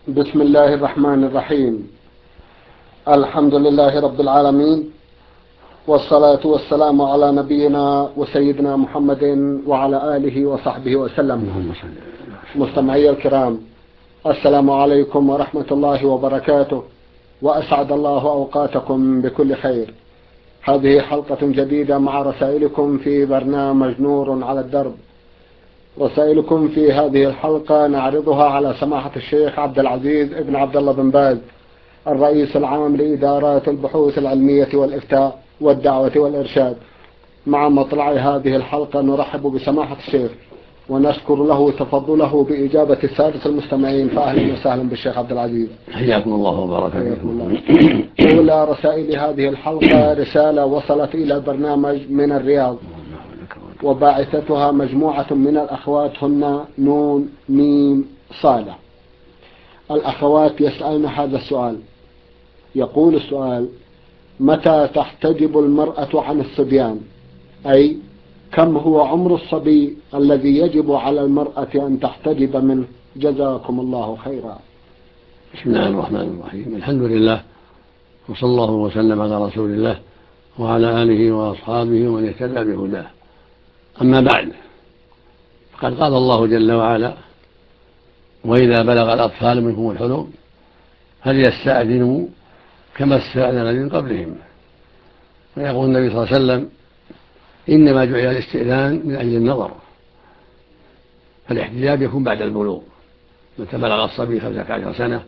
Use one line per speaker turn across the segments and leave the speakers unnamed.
بسم الله الرحمن الرحيم. الحمد لله رب العالمين، والصلاة والسلام على نبينا وسيدنا محمد وعلى آله وصحبه وسلم. مستمعي الكرام، السلام عليكم ورحمة الله وبركاته، وأسعد الله أوقاتكم بكل خير. هذه حلقة جديدة مع رسائلكم في برنامج نور على الدرب. رسائلكم في هذه الحلقة نعرضها على سماحة الشيخ عبد العزيز ابن عبد الله بن باز، الرئيس العام لإدارات البحوث العلمية والإفتاء والدعوة والإرشاد. مع مطلع هذه الحلقة نرحب بسماحة الشيخ ونشكر له تفضله بإجابة السادة المستمعين، فأهلا وسهلا بالشيخ عبد العزيز.
حياكم الله وبارك
فيكم. أولى رسائل هذه الحلقة رسالة وصلت إلى البرنامج من الرياض، وباعثتها مجموعة من الأخوات هن نون ميم صالح. الأخوات يسألن هذا السؤال. يقول السؤال: متى تحتجب المرأة عن الصبيان؟ أي كم هو عمر الصبي الذي يجب على المرأة أن تحتجب منه؟ جزاكم الله خيرا.
بسم الله الرحمن الرحيم. الحمد لله، وصلى الله وسلم على رسول الله وعلى آله وأصحابه ومن اهتدى بهداه. أما بعد، فقد قال الله جل وعلا: وإذا بلغ الأطفال منكم الحلم فليستأذنوا كما استأذن الذين من قبلهم. ويقول النبي صلى الله عليه وسلم: إنما جعل الاستئذان من أجل النظر، فالاحتجاب يكون بعد البلوغ، متى بلغ الصبي 15 سنة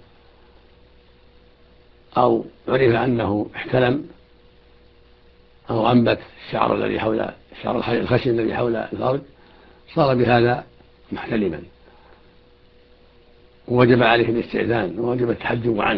أو عرف أنه احتلم أو أنبت الشعر الذي حول الشعر الخشن الذي حول الفرج، صار بهذا محتلما، ووجب عليه الاستئذان ووجب التحجب عنه.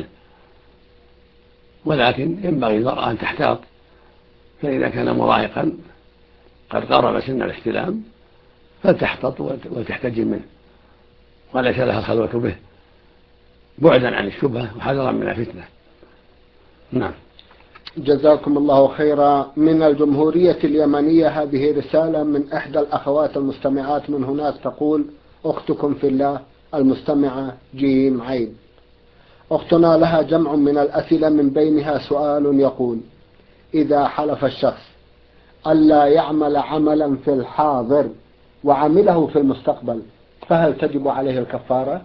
ولكن ينبغي المرأة أن تحتاط، فإذا كان مراهقا قد قرب سن الاحتلام فلتحتط وتحتجب منه، وليس لها الخلوة به، بعدا عن الشبهة وحذرا من الفتنة. نعم.
جزاكم الله خيرا. من الجمهورية اليمنية هذه رسالة من إحدى الأخوات المستمعات من هناك، تقول: أختكم في الله المستمعة جيم عين. أختنا لها جمع من الأسئلة، من بينها سؤال يقول: إذا حلف الشخص ألا يعمل عملا في الحاضر وعمله في المستقبل، فهل تجب عليه الكفارة؟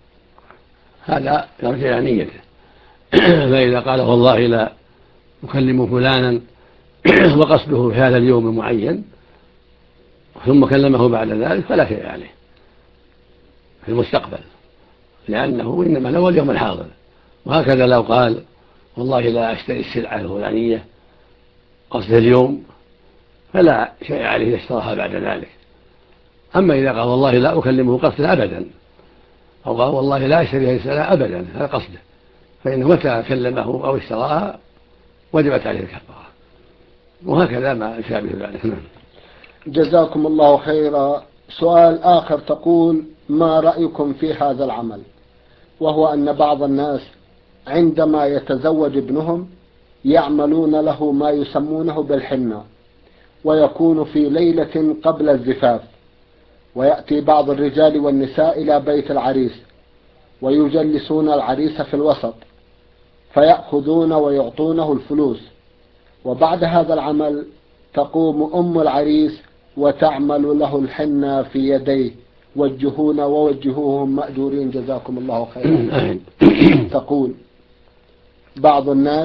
هذا يرجع إلى نيته. فإذا قال والله لا أكلم فلانا وقصده في هذا اليوم المعين ثم كلمه بعد ذلك فلا شيء عليه في المستقبل، لأنه إنما له اليوم الحاضر. وهكذا لو قال والله لا أشتري السلعة الفلانية قصده اليوم فلا شيء عليه يشتراها بعد ذلك. أما إذا قال والله لا أكلمه قصده أبدا، أو قال والله لا أشتري هذه السلعة أبدا، هذا قصده، فإنه متى كلمه أو اشتراها وجبت عليه الكفارة. وهكذا ما يشابه ذلك.
جزاكم الله خيرا. سؤال آخر تقول: ما رأيكم في هذا العمل، وهو أن بعض الناس عندما يتزوج ابنهم يعملون له ما يسمونه بالحنة، ويكون في ليلة قبل الزفاف، ويأتي بعض الرجال والنساء إلى بيت العريس ويجلسون العريس في الوسط، فيأخذون ويعطونه الفلوس، وبعد هذا العمل تقوم أم العريس وتعمل له الحنة في يديه. وجهونا ووجهوهم مأجورين جزاكم الله خيرا. تقول: بعض الناس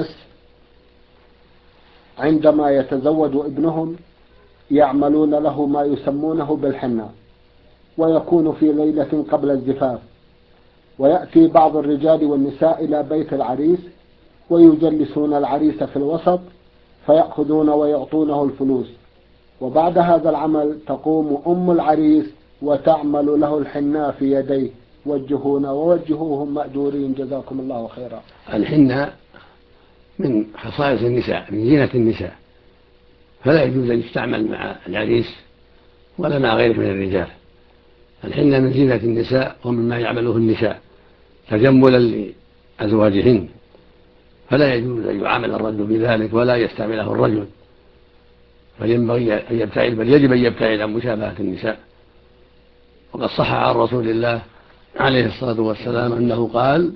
عندما يتزوج ابنهم يعملون له ما يسمونه بالحنة، ويكون في ليلة قبل الزفاف، ويأتي بعض الرجال والنساء إلى بيت العريس ويجلسون العريس في الوسط، فيأخذون ويعطونه الفلوس، وبعد هذا العمل تقوم أم العريس وتعمل له الحناء في يديه. وجهونا ووجهوهم مأجورين جزاكم الله خيرا.
الحناء من خصائص النساء، من زينة النساء، فلا يجوز أن يستعمل مع العريس ولا مع غيره من الرجال. الحناء من زينة النساء ومما يعمله النساء تجملا لأزواجهن، فلا يجوز أن يعامل الرجل بذلك ولا يستعمله الرجل، فينبغي أن يبتعد، بل يجب أن يبتعد عن مشابهة النساء. وقد صح عن رسول الله عليه الصلاة والسلام أنه قال: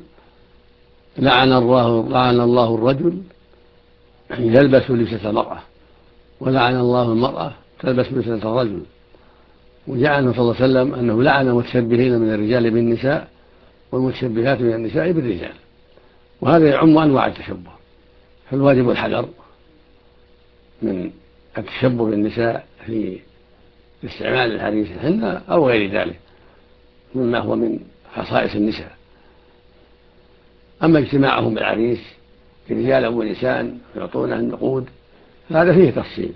لعن الله الرجل يلبس لبسة المرأة، ولعن الله المرأة تلبس لبسة الرجل. وجاء عنه صلى الله عليه وسلم أنه لعن المتشبهين من الرجال بالنساء والمتشبهات من النساء بالرجال. وهذا يعم أنواع التشبه، فالواجب الحذر من التشبه بالنساء في استعمال الحديث الحنة أو غير ذلك مما هو من خصائص النساء. أما اجتماعهم بالعريس رجال ونساء يعطونه النقود فهذا فيه تفصيل،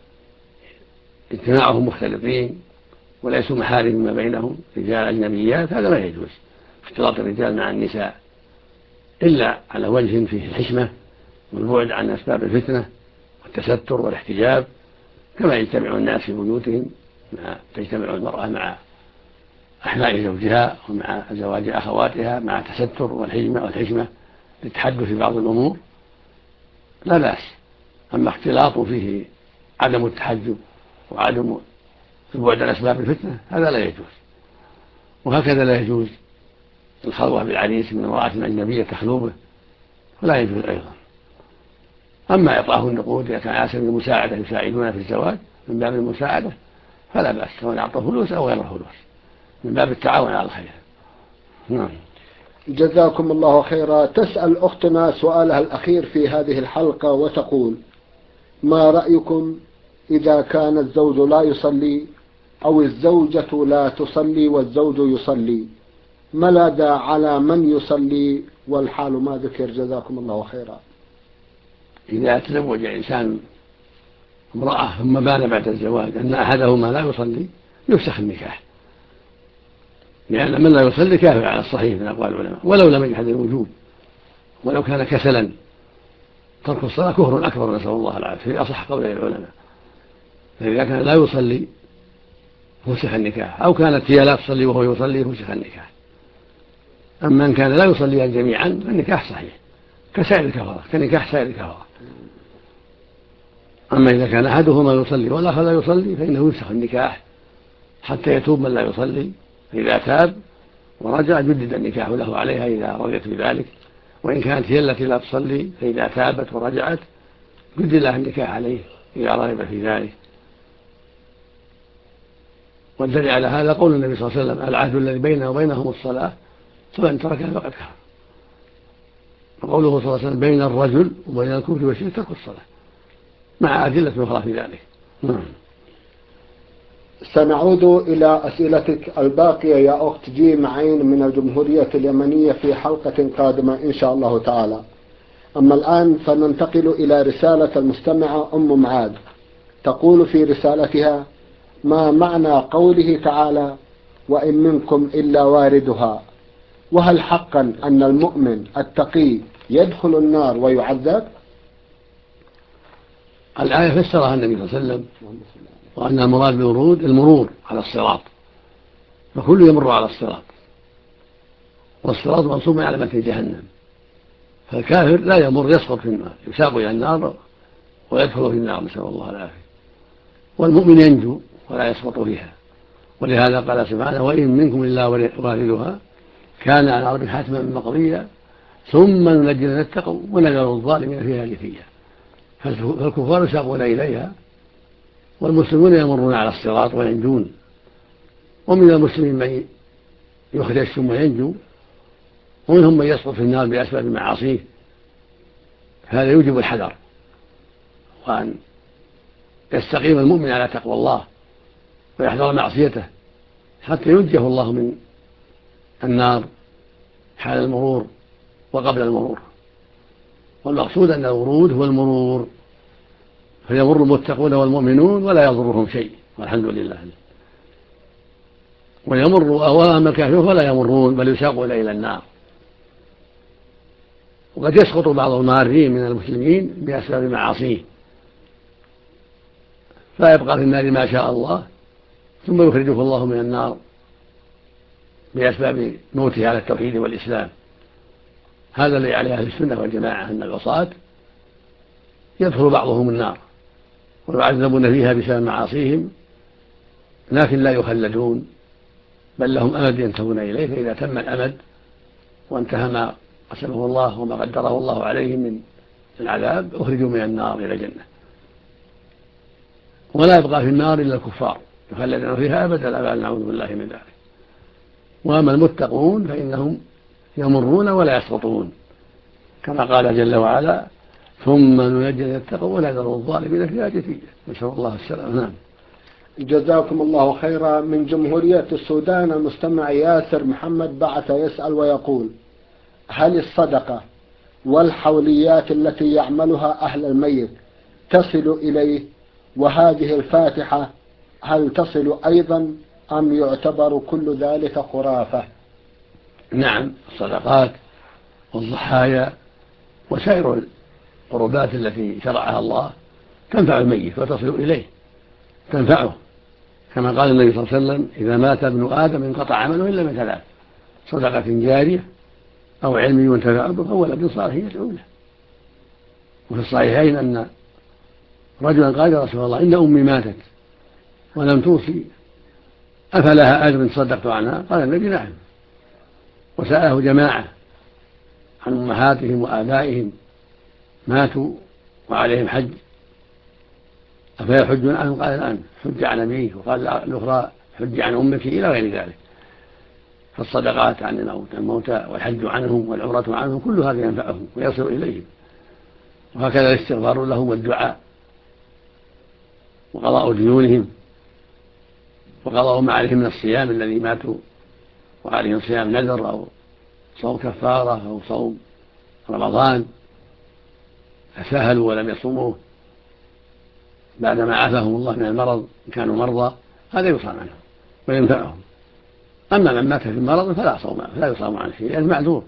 اجتماعهم مختلطين وليسوا محارم ما بينهم رجال أجنبيات، هذا ما يجوز اختلاط الرجال مع النساء إلا على وجه فيه الحشمة والبعد عن أسباب الفتنة والتستر والاحتجاب، كما يجتمع الناس في بيوتهم تجتمع المرأة مع أحماء زوجها ومع زواج أخواتها مع التستر والحشمة للتحدث في بعض الأمور لا بأس. أما اختلاط فيه عدم التحجب وعدم البعد عن أسباب الفتنة هذا لا يجوز. وهكذا لا يجوز الخلوة بالعريس من امرأة أجنبية تخلو به، ولا يجوز أيضا. أما إعطاه النقود إذا كان على سبيل المساعدة يساعدون في الزواج من باب المساعدة فلا بأس، سواء أعطوا فلوس أو غير فلوس، من باب التعاون على الخير. نعم.
جزاكم الله خيرا. تسأل أختنا سؤالها الأخير في هذه الحلقة وتقول: ما رأيكم إذا كان الزوج لا يصلي أو الزوجة لا تصلي والزوج يصلي، ماذا على من يصلي والحال ما ذكر؟ جزاكم الله خيرا.
إذا تزوج إنسان امرأة ثم بان بعد الزواج أن أحدهما لا يصلي يفسخ النكاح، لأن من لا يصلي كافر على الصحيح من أقوال العلماء ولو لم يجحد الوجوب، ولو كان كسلا. ترك الصلاة كفر أكبر، نسأل الله العافية، في أصح قول العلماء. فإذا كان لا يصلي فسخ النكاح، أو كانت هي لا تصلي وهو يصلي فسخ النكاح. أما إن كان لا يصليان جميعا فالنكاح صحيح كسائر الكفارة، كنكاح سائر الكفارة. أما إذا كان أحدهما يصلي والآخر لا يصلي فإنه يفسخ النكاح حتى يتوب من لا يصلي، فإذا تاب ورجع جدد النكاح له عليها إذا رضيت بذلك. وإن كانت هي التي لا تصلي فإذا تابت ورجعت جدد لها النكاح عليه إذا رغب في ذلك. والدليل على هذا قول النبي صلى الله عليه وسلم: العهد الذي بيننا وبينهم الصلاة فمن تركها فقد كفر. وقوله صلى الله عليه وسلم: بين الرجل وبين الكفر والشرك ترك الصلاة، مع أدلة أخرى في ذلك.
سنعود إلى أسئلتك الباقية يا أخت جيم عين من الجمهورية اليمنية في حلقة قادمة إن شاء الله تعالى. أما الآن فننتقل إلى رسالة المستمعة أم معاذ، تقول في رسالتها: ما معنى قوله تعالى: وإن منكم إلا واردها؟ وهل حقا أن المؤمن التقي يدخل النار ويعذب؟
الآية فسرها النبي صلى الله عليه وسلم وأن المراد بالورود المرور على الصراط، فكل يمر على الصراط، والصراط منصوب على متن جهنم، فالكافر لا يمر، يسقط في النار، يساق إلى النار ويدخل في النار، نسأل الله العافية. والمؤمن ينجو ولا يسقط فيها، ولهذا قال سبحانه: وإن منكم إلا واردها كان على ربك حتما مقضيا ثم ننجي الذين اتقوا ونذر الظالمين فيها جثيا. فالكفار يساقون إليها، والمسلمون يمرون على الصراط وينجون. ومن المسلمين من يخدش ثم ينجو، ومنهم من يسقط في النار بأسباب معاصيه. هذا يوجب الحذر، وأن يستقيم المؤمن على تقوى الله ويحذر معصيته حتى ينجيه الله من النار حال المرور وقبل المرور. والمقصود أن الورود هو المرور، فيمر المتقون والمؤمنون ولا يضرهم شيء والحمد لله. ويمر أوام الكافرون فلا يمرون بل يساقون إلى النار. وقد يسقط بعض المارين من المسلمين بأسباب معاصيه فيبقى في النار ما شاء الله، ثم يخرجه الله من النار بأسباب موته على التوحيد والإسلام. هذا الذي عليه أهل السنة والجماعة، أن العصاة يدخل بعضهم النار ويعذبون فيها بسبب معاصيهم، لكن لا يخلدون بل لهم أمد ينتهون إليه، فإذا تم الأمد وانتهى ما قسمه الله وما قدره الله عليهم من العذاب أخرجوا من النار إلى الجنة، ولا يبقى في النار إلا الكفار يخلدون فيها أبدا الآباد، نعوذ بالله من ذلك. وأما المتقون فإنهم يمرون ولا يسقطون، كما قال جل وعلا: ثم ننجي الذين اتقوا ولا نذر الظالمين فيها جثيا. نسأل الله السلامة. نعم.
جزاكم الله خيرا. من جمهورية السودان المستمع ياسر محمد بعث يسأل ويقول: هل الصدقة والحوليات التي يعملها أهل الميت تصل إليه؟ وهذه الفاتحة هل تصل أيضا أم يعتبر كل ذلك خرافة؟
نعم، الصدقات والضحايا وسائر القربات التي شرعها الله تنفع الميت وتصل إليه، تنفعه، كما قال النبي صلى الله عليه وسلم: إذا مات ابن آدم انقطع عمله إلا من ثلاث: صدقة جارية أو علم ينتفع به أو ولد صالح يدعو له. وفي الصحيحين أن رجلا قال: يا رسول الله، إن أمي ماتت ولم توصي، أفلها أجر صدقت عنها؟ قال النبي: نعم. وسأله جماعة عن أمهاتهم وآبائهم ماتوا وعليهم حج أفيحجون عنهم؟ قال: نعم، حج عن أبيه. وقال الأخرى: حج عن أمك، إلى غير ذلك. فالصدقات عن الموتى والحج عنهم والعمرة عنهم كل هذا ينفعهم ويصل إليهم، وهكذا الاستغفار لهم والدعاء وقضاء ديونهم وقضاء ما عليهم من الصيام الذي ماتوا وعليهم صيام نذر أو صوم كفارة أو صوم رمضان فساهلوا ولم يصوموه بعدما عافاهم الله من المرض إن كانوا مرضى، هذا يصام عنهم وينفعهم. أما من مات في المرض فلا يصام عنه شيء، لأنه معذور.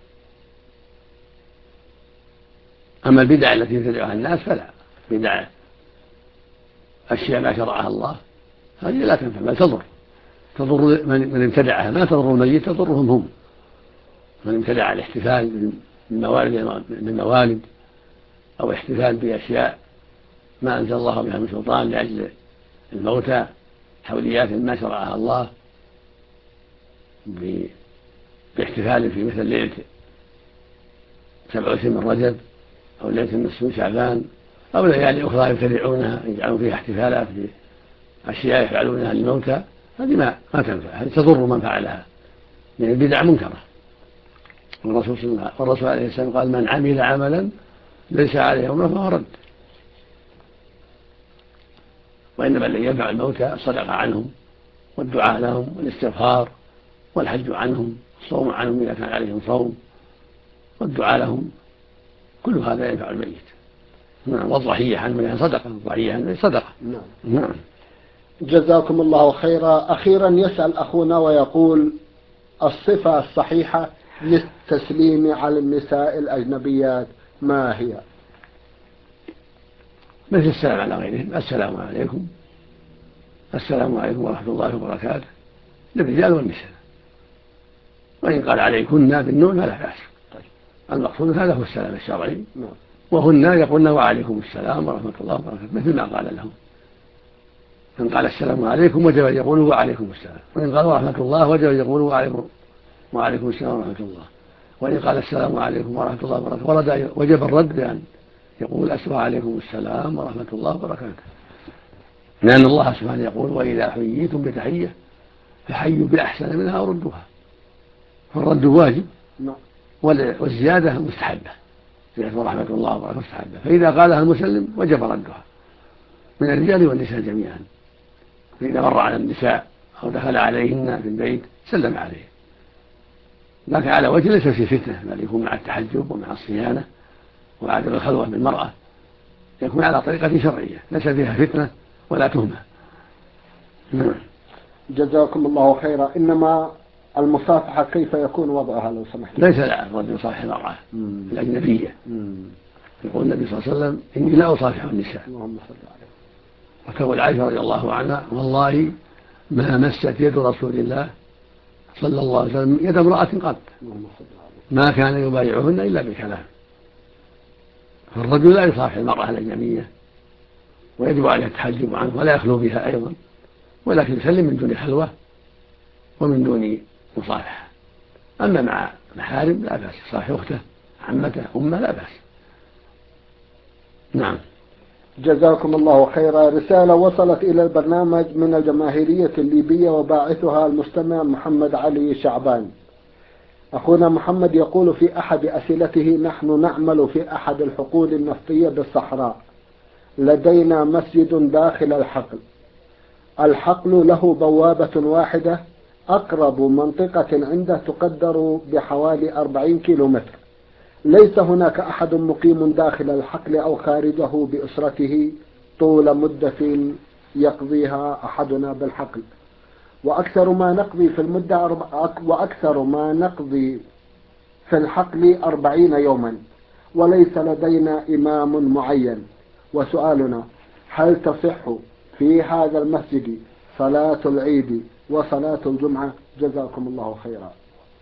أما البدع التي يبتدعها الناس فلا، بدع أشياء ما شرعها الله هذه لا تنفع بل تضر من ابتدعها، ما تضر الميت، تضرهم هم. من ابتدع الاحتفال بالموالد أو احتفال بأشياء ما أنزل الله بها من سلطان لأجل الموتى، حوليات ما شرعها الله، باحتفال في مثل ليلة 27 من رجب أو ليلة النصف من شعبان أو ليالي أخرى يبتدعونها يجعلون فيها احتفالات بأشياء يفعلونها للموتى، هذه ما تنفع، هذه تضر من فعلها، لأن البدع منكرة. والرسول عليه السلام قال: من عمل عملا ليس عليه أمره فهو رد. وإنما الذي ينفع الموتى الصدقة عنهم والدعاء لهم والاستغفار والحج عنهم، الصوم عنهم إذا كان عليهم صوم، والدعاء لهم، كل هذا ينفع الميت. نعم. والضحية عنه صدقة، الضحية عنه صدقة. نعم.
جزاكم الله خيرا. أخيرا يسأل أخونا ويقول: الصفة الصحيحة للتسليم على النساء الأجنبيات ما هي؟
مثل السلام على غيرهم: السلام عليكم، السلام عليكم ورحمة الله وبركاته، للرجال والنساء. وإن قال عليكن بالنون فلا بأس، المقصود هذا هو السلام الشرعي، وهن يقولن وعليكم السلام ورحمة الله وبركاته مثل ما قال لهم. إن قال السلام عليكم وجب أن يقولوا وعليكم السلام، وإن قال ورحمة الله وجب أن يقولوا وعليكم السلام ورحمة الله، وإن قال السلام عليكم ورحمة الله وبركاته وجب الرد بأن يقول وعليكم السلام ورحمة الله وبركاته، لأن الله سبحانه يقول: وإذا حييتم بتحية فحيوا بأحسن منها وردوها. فالرد واجب والزيادة مستحبة، زيادة رحمة الله وبركاته مستحبة، فإذا قالها المسلم وجب ردها من الرجال والنساء جميعا. فإذا مر على النساء أو دخل عليهن في البيت سلم عليه، لكن على وجه ليس في فتنة، بل يكون مع التحجب ومع الصيانة وعدم الخلوة بالمرأة، يكون على طريقة شرعية ليس فيها فتنة ولا تهمة.
جزاكم الله خيرا. إنما المصافحة كيف يكون وضعها لو سمحت؟
ليس لا الرجل يصافح المرأة الأجنبية، يقول النبي صلى الله عليه وسلم: إني لا أصافح النساء. وتقول عائشة رضي الله عنها: والله ما مست يد رسول الله صلى الله عليه وسلم يد امرأة قط، ما كان يبايعهن إلا بالكلام. فالرجل لا يصافح المرأة الأجنبية، ويجب عليه التحجب عنه ولا يخلو بها أيضا، ولكن يسلم من دون خلوة ومن دون مصافحة. أما مع محارم لا بأس، صاحب أخته عمته أمه لا بأس. نعم.
جزاكم الله خيرا. رسالة وصلت إلى البرنامج من الجماهيرية الليبية وباعثها المستمع محمد علي شعبان. أخونا محمد يقول في أحد أسئلته: نحن نعمل في أحد الحقول النفطية بالصحراء، لدينا مسجد داخل الحقل. الحقل له بوابة واحدة، أقرب منطقة عنده تقدر بحوالي 40 كيلومتر. ليس هناك أحد مقيم داخل الحقل أو خارجه بأسرته طول مدة يقضيها أحدنا بالحقل، وأكثر ما نقضي في الحقل 40 يوما، وليس لدينا إمام معين. وسؤالنا: هل تصح في هذا المسجد صلاة العيد وصلاة الجمعة؟ جزاكم الله خيرا.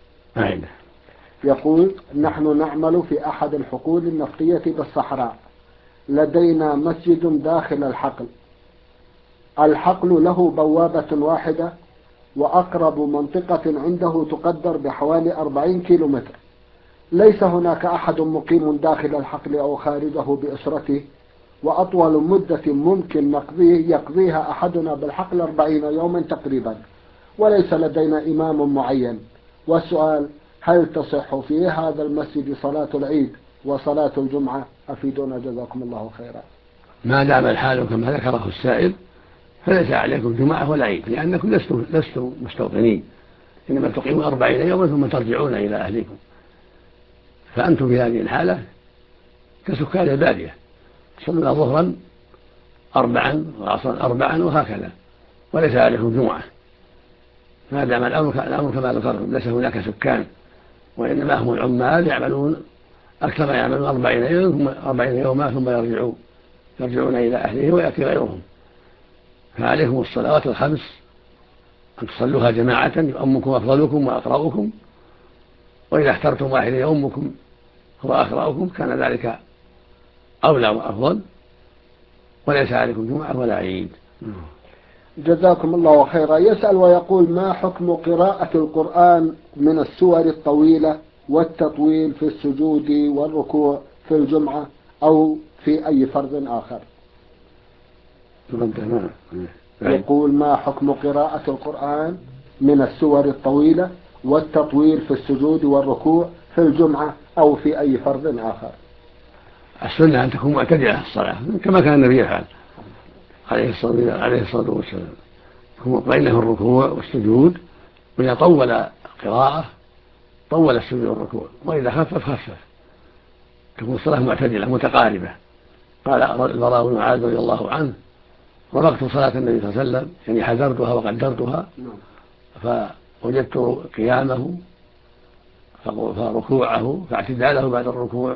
يقول: نحن نعمل في أحد الحقول النفطية بالصحراء، لدينا مسجد داخل الحقل. الحقل له بوابة واحدة، وأقرب منطقة عنده تقدر بحوالي 40 كيلومتر. ليس هناك أحد مقيم داخل الحقل أو خارجه بأسرته، وأطول مدة ممكن يقضيها أحدنا بالحقل 40 يوما تقريبا، وليس لدينا إمام معين. والسؤال: هل تصح في هذا المسجد صلاة العيد وصلاة الجمعة؟ أفيدونا جزاكم الله خيرا.
ما دام الحال كما ذكره السائل فليس عليكم جمعة ولا عيد، لأنكم لستم مستوطنين، إنما تقيمون 40 يوما ثم ترجعون إلى أهلكم. فأنتم في هذه الحالة كسكان البادية، تصلون ظهرا 4 وعصرا 4 وهكذا، وليس عليكم جمعة. ما دام الأمر كما ذكرتم، ليس هناك سكان، وإنما هم العمال يعملون أكثر ما يعملون 40 يوما ثم يرجعون إلى أهلهم ويأتي غيرهم. فعليكم الصلوات الخمس أن تصلوها جماعة، يؤمكم أفضلكم وأقرأكم، وإذا اخترتم واحد يؤمكم هو أقرأكم كان ذلك أولى وأفضل، وليس عليكم جمعة ولا عيد.
جزاكم الله خيرا. يسأل ويقول: ما حكم قراءة القرآن من السور الطويلة والتطويل في السجود والركوع في الجمعة أو في أي فرض آخر؟ يقول: ما حكم قراءة القرآن من السور الطويلة والتطويل في السجود والركوع في الجمعة أو في أي فرض آخر؟
السنة أن تكون معتدلة الصلاة كما كان النبي يفعل عليه الصلاة والسلام، يكون مطمئنا في الركوع والسجود، وإذا طول القراءة طول السجود والركوع، وإذا خفف تكون الصلاة معتدلة متقاربة. قال البراء بن عازب رضي الله عنه: رفقت صلاة النبي صلى الله عليه وسلم، يعني حذرتها وقدرتها، فوجدت قيامه فركوعه فاعتداله بعد الركوع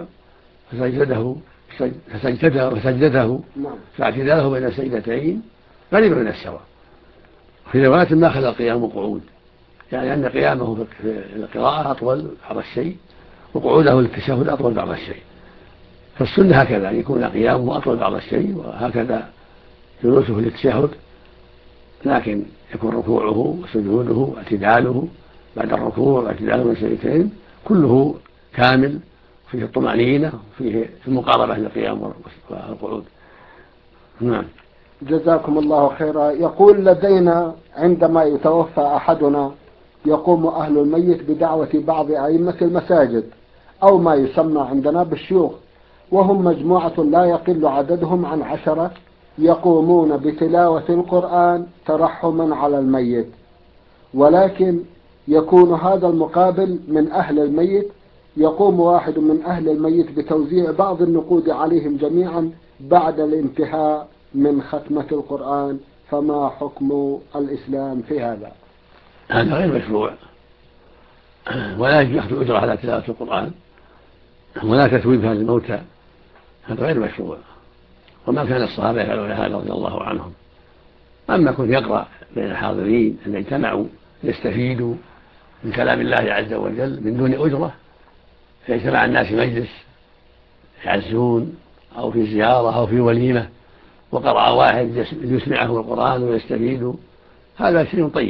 فسجدته فاعتداله بين السجدتين قريبا من السواء. في رواية ما خلا القيام قعود، يعني أن قيامه في القراءة أطول بعض الشيء، وقعوده للتشهد أطول بعض الشيء. فالسنة هكذا أن يكون قيامه أطول بعض الشيء، وهكذا جلوسه للتشهد، لكن يكون ركوعه وسجوده واعتداله بعد الركوع واعتداله من السجدتين كله كامل، فيه الطمأنينة وفيه المقاربة للقيام والقعود. نعم.
جزاكم الله خيرا. يقول: لدينا عندما يتوفى أحدنا يقوم أهل الميت بدعوة بعض أئمة المساجد أو ما يسمى عندنا بالشيوخ، وهم مجموعة لا يقل عددهم عن 10، يقومون بتلاوة القرآن ترحما على الميت، ولكن يكون هذا المقابل من أهل الميت. يقوم واحد من أهل الميت بتوزيع بعض النقود عليهم جميعا بعد الانتهاء من ختمة القرآن، فما حكم الإسلام في هذا؟
هذا غير مشروع، ولا يجب أخذ أجرة على تلاوة القرآن ولا تتويب هذه الموتى، هذا غير مشروع، وما كان الصحابة يفعلون هذا رضي الله عنهم. أما كن يقرأ بين الحاضرين أن يجتمعوا يستفيدوا من كلام الله عز وجل من دون أجرة، فيجتمع الناس في مجلس يعزون أو في زيارة أو في وليمة وقرأ واحد يسمعه القرآن ويستفيدوا، هذا شيء طيب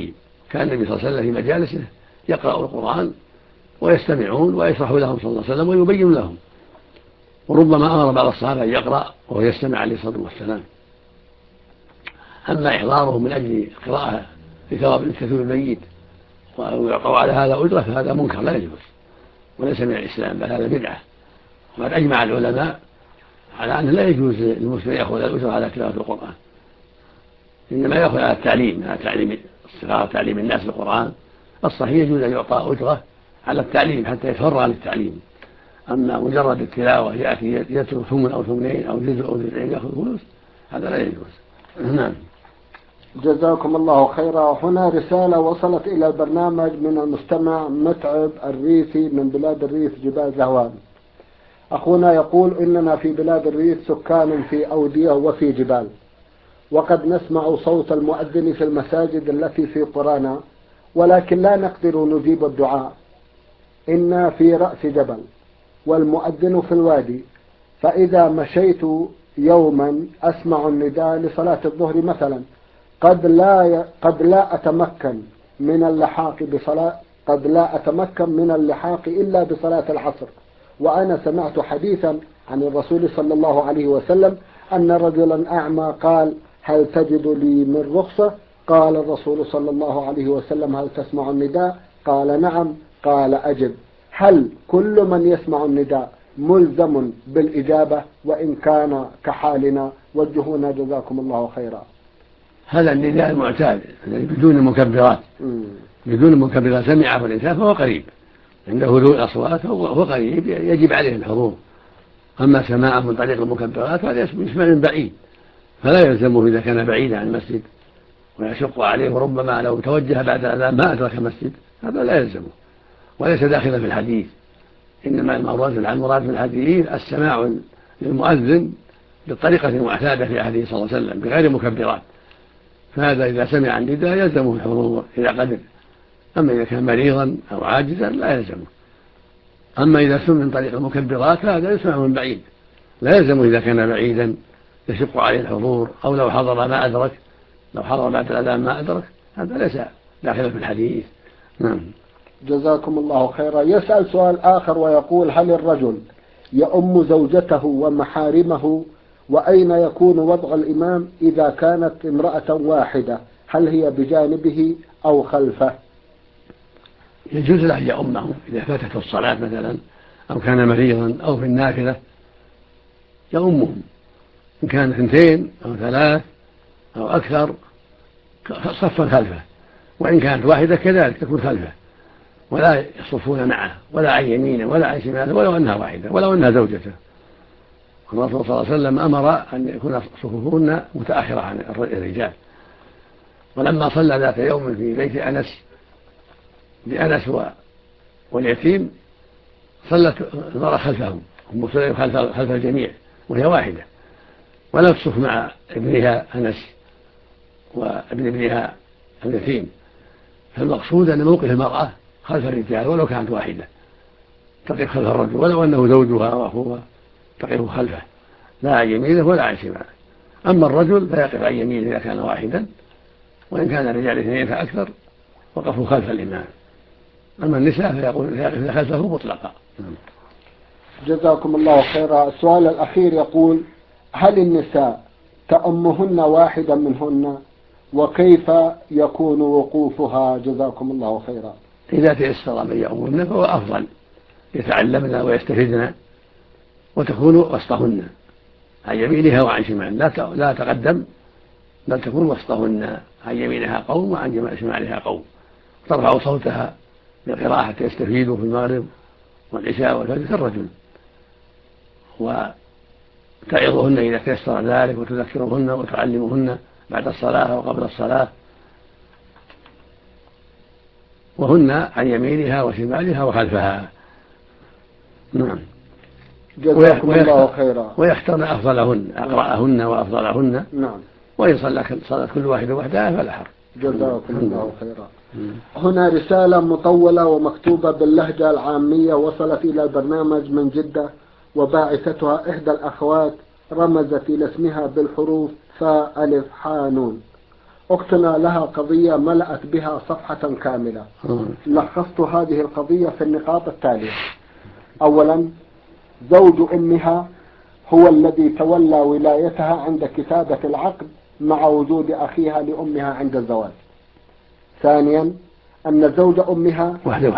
كان النبي صلى الله عليه وسلم في مجالسه يقرأ القرآن ويستمعون ويشرح لهم صلى الله عليه وسلم ويبين لهم، وربما أمر بعض الصحابة أن يقرأ وهو يستمع عليه الصلاة والسلام. أما إحضاره من أجل القراءة لثواب الكثير الميت ويعطوا على هذا أجرة فهذا منكر لا يجوز وليس من الإسلام، بل هذا بدعة. وقد أجمع العلماء على أنه لا يجوز للمسلم يأخذ الأجرة على تلاوة القرآن، إنما يأخذ على التعليم، على تعليم الصغار، تعليم الناس القرآن. الصحيح يجوز أن يعطى أجرة على التعليم حتى يتفرغ للتعليم. أما مجرد التلاوة يأتي يترك ثمن أو ثمنين أو جزء أو جزئين يأخذ فلوس، هذا لا يجوز. نعم.
جزاكم الله خيرا. هنا رسالة وصلت إلى البرنامج من المستمع متعب الريفي من بلاد الريف جبال زهوان. أخونا يقول إننا في بلاد الريف سكان في أودية وفي جبال، وقد نسمع صوت المؤذن في المساجد التي في قرانا، ولكن لا نقدر نجيب الدعاء. إنا في رأس جبل والمؤذن في الوادي، فإذا مشيت يوما أسمع النداء لصلاة الظهر مثلا، قد لا أتمكن من اللحاق إلا بصلاة العصر. وأنا سمعت حديثا عن الرسول صلى الله عليه وسلم أن رجلا أعمى قال: هل تجد لي من رخصة؟ قال الرسول صلى الله عليه وسلم: هل تسمع النداء؟ قال: نعم. قال: أجب. هل كل من يسمع النداء ملزم بالإجابة وإن كان كحالنا؟ وجهونا جزاكم الله خيرا.
هذا النداء المعتاد بدون مكبرات، بدون مكبرات سمعه الإنسان فهو قريب، عنده هدوء الأصوات هو قريب يجب عليه الحضور. أما سماعه من طريق المكبرات هذا يسمع من بعيد، فلا يلزمه إذا كان بعيدا عن المسجد ويشق عليه، وربما لو توجه بعد الأذان ما أدرك المسجد، هذا لا يلزمه وليس داخلا في الحديث. إنما المراد في الحديث السماع للمؤذن بالطريقة المعتادة في عهده صلى الله عليه وسلم بغير مكبرات، فهذا إذا سمع النداء يلزمه الحضور إذا قدر. أما إذا كان مريضا أو عاجزا لا يلزمه. أما إذا سمع من طريق المكبرات فهذا يسمع من بعيد، لا يلزمه إذا كان بعيدا يشق عليه الحضور، أو لو حضر ما أدرك، لو حضر بعد الأذان ما أدرك، هذا ليس داخلا في الحديث. نعم.
جزاكم الله خيرا. يسأل سؤال آخر ويقول: هل الرجل يؤم زوجته ومحارمه؟ وأين يكون وضع الإمام إذا كانت امرأة واحدة؟ هل هي بجانبه أو خلفه؟
يجوز له أن يؤمهم إذا فاتته الصلاة مثلا أو كان مريضا أو في النافلة، يؤمهم إن كان 2 أو 3 أو أكثر صفا خلفه، وإن كانت واحدة كذلك تكون خلفه، ولا يصفون معه ولا عن يمينه ولا عن شماله ولو أنها واحدة ولو أنها زوجته. الرسول صلى الله عليه وسلم أمر أن يكون صفوفهن متأخرة عن الرجال. ولما صلى ذات يوم في بيت أنس بأنس واليتيم صلت المرأة خلفهم، أم سليم خلف الجميع وهي واحدة، ولم تصف مع ابنها أنس وابن ابنها اليتيم. فالمقصود أن موقف المرأة خلف الرجال ولو كانت واحدة، تقف خلف الرجل ولو أنه زوجها وأخوها، تقف خلفه لا عن يمينه ولا عن شماله. أما الرجل فيقف عن يمينه إذا كان واحدا، وإن كان الرجال 2 فأكثر وقفوا خلف الإمام. أما النساء فيقول خلفه مطلقا.
جزاكم الله خيرا. السؤال الأخير يقول: هل النساء تأمهن واحدا منهن؟ وكيف يكون وقوفها؟ جزاكم الله خيرا.
إذا تيسر من يأمهن فهو أفضل، يتعلمن ويستفدن وتكون وسطهن عن يمينها وعن شمالها، لا تقدم بل تكون وسطهن، عن يمينها قوم وعن شمالها قوم، ترفع صوتها بالقراءة حتى يستفيدوا في المغرب والعشاء والفجر كالرجل، وتعظهن إذا تيسر ذلك وتذكرهن وتعلمهن بعد الصلاة وقبل الصلاة، وهن عن يمينها وشمالها وخلفها. نعم.
جزاكم الله خيرا.
ويختارن أفضلهن، أقرأهن وأفضلهن.
نعم.
وإن صلى كل واحد وحدها فلا حرج.
جزاكم الله خيرا. هنا رسالة مطولة ومكتوبة باللهجة العامية وصلت إلى البرنامج من جدة، وباعثتها إحدى الأخوات رمزت إلى اسمها بالحروف فألف حانون. أختنا لها قضية ملأت بها صفحة كاملة. لخصت هذه القضية في النقاط التالية: أولا، زوج أمها هو الذي تولى ولايتها عند كتابة العقد مع وجود أخيها لأمها عند الزواج. ثانيا، أن زوج أمها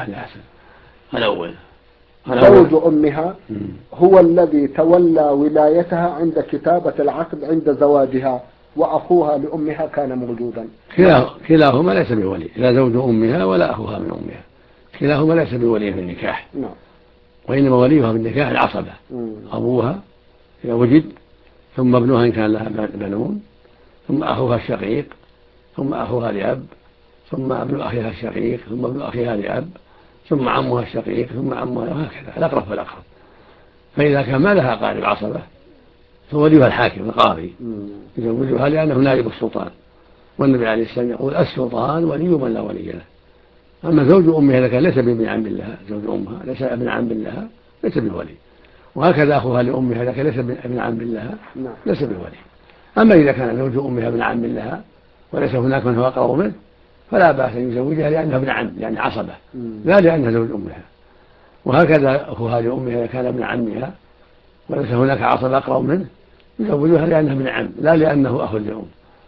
زوج أمها هو الذي تولى ولايتها عند كتابة العقد عند زواجها، وأخوها لأمها كان موجودا.
كلاهما ليس بولي، لا زوج أمها ولا أخوها من أمها، كلاهما ليس بولي في النكاح. وإنما وليها في النكاح العصبة، أبوها إذا وجد، ثم ابنها إن كان لها بنون، ثم أخوها الشقيق، ثم أخوها لأب، ثم ابن أخيها الشقيق، ثم ابن أخيها لأب، ثم عمها الشقيق، ثم عمها، وهكذا الأقرب فالأقرب. فإذا كان ما لها قارب عصبة فوليها الحاكم القاضي يزوجها، لأنه نائب السلطان، والنبي عليه السلام يقول: السلطان ولي من لا ولي له. أما زوج أمها إذا كان ليس بابن عم لها، زوج أمها ليس ابن عم لها ليس بولي، وهكذا أخوها لأمها إذا كان ليس ابن عم لها ليس بولي. أما إذا كان زوج أمها ابن عم لها وليس هناك من هو أقرب منه فلا بأس أن يزوجها، لأنها ابن عم، يعني عصبة، لا لأنها زوج أمها. وهكذا أخوها لأمها إذا كان ابن عمها وليس هناك عصبة أقرب منه يزوجها لأنها ابن عم، لا لأنه أخ لأم.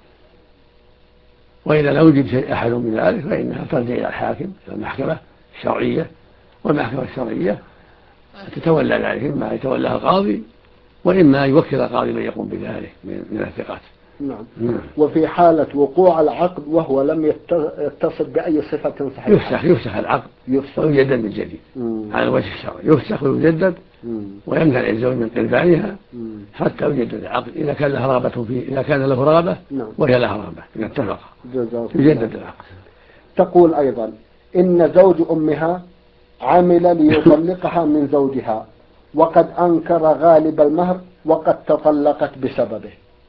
وإذا لم يوجد شيء أحد من ذلك فإنها ترجع إلى الحاكم، إلى المحكمة الشرعية، والمحكمة الشرعية تتولى ذلك، إما يتولاها القاضي وإما يوكل القاضي من يقوم بذلك من الثقات.
نعم. وفي حالة وقوع العقد وهو لم يتصل بأي صفة صحيحة
يفسخ العقد ويجدد من جديد على الوجه الشرعي، يفسخ ويجدد، ويمنع الزوج من قربانها حتى يجدد العقد إذا كان له رغبة فيه، إذا كان له رغبة وهي لها رغبة، إذا اتفق يجدد العقد.
تقول أيضا: إن زوج أمها عمل ليطلقها من زوجها، وقد أنكر غالب المهر وقد تطلقت بسببه.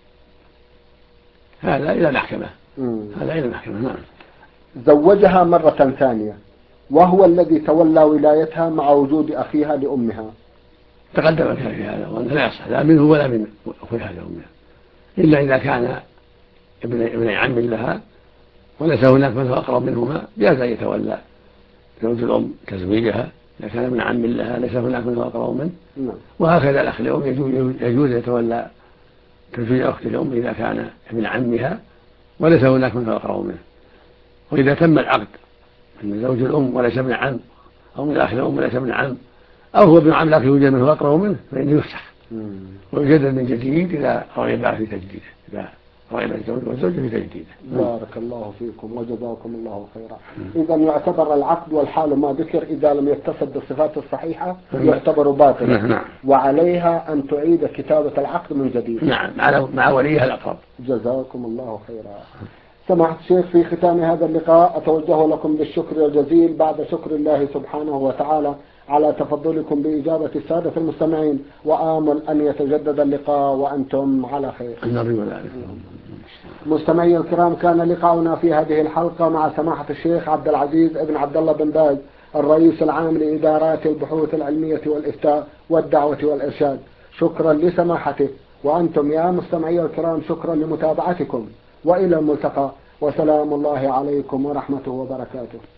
هذا إلى المحكمة. نعم.
زوجها مرة ثانية وهو الذي تولى ولايتها مع وجود أخيها لأمها.
تقدم في هذا، وأنه لا يصح لا منه ولا من أخيها لأمها، إلا إذا كان ابن عم لها وليس هناك من هو أقرب منهما جاز أن يتولى زوج الأم تزويجها إذا كان ابن عم لها ليس هناك من هو أقرب منه. وهكذا الأخ لأم يجوز يتولى تزويج أخت الأم إذا كان ابن عمها وليس هناك من هو أقرب منه. وإذا تم العقد من زوج الأم وليس ابن عم، أو من أخ الأم وليس ابن عم، أو هو ابن عم لكن يوجد من هو أقرب منه، فإنه يفسخ ويجدد من جديد إذا رغب في تجديده، إذا رغب الزوج والزوج في تجديده.
بارك الله فيكم وجزاكم الله خيرا. إذا يعتبر العقد والحال ما ذكر إذا لم يتصل بالصفات الصحيحة يعتبر باطلا، وعليها أن تعيد كتابة العقد من جديد.
نعم، مع وليها الأقرب.
جزاكم الله خيرا. سماحة الشيخ، في ختام هذا اللقاء أتوجه لكم بالشكر الجزيل بعد شكر الله سبحانه وتعالى على تفضلكم بإجابة السادة المستمعين، وآمل أن يتجدد اللقاء وأنتم على خير. مستمعي الكرام، كان لقاؤنا في هذه الحلقة مع سماحة الشيخ عبد العزيز بن عبد الله بن باز، الرئيس العام لإدارات البحوث العلمية والإفتاء والدعوة والإرشاد. شكرا لسماحته، وأنتم يا مستمعي الكرام شكرا لمتابعتكم، وإلى الملتقى، وسلام الله عليكم ورحمته وبركاته.